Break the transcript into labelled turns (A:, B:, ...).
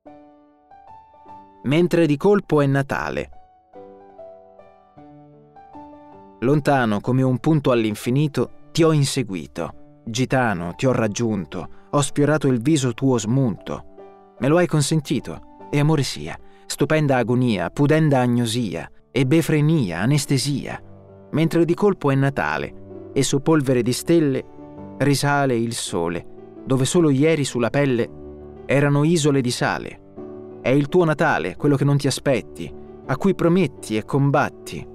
A: Mentre di colpo è Natale. Lontano come un punto all'infinito ti ho inseguito. Gitano, ti ho raggiunto, ho sfiorato il viso tuo smunto. Me lo hai consentito, e amore sia, stupenda agonia, pudenda agnosia, e befrenia, anestesia. Mentre di colpo è Natale, e su polvere di stelle risale il sole, dove solo ieri sulla pelle erano isole di sale. È il tuo Natale, quello che non ti aspetti, a cui prometti e combatti,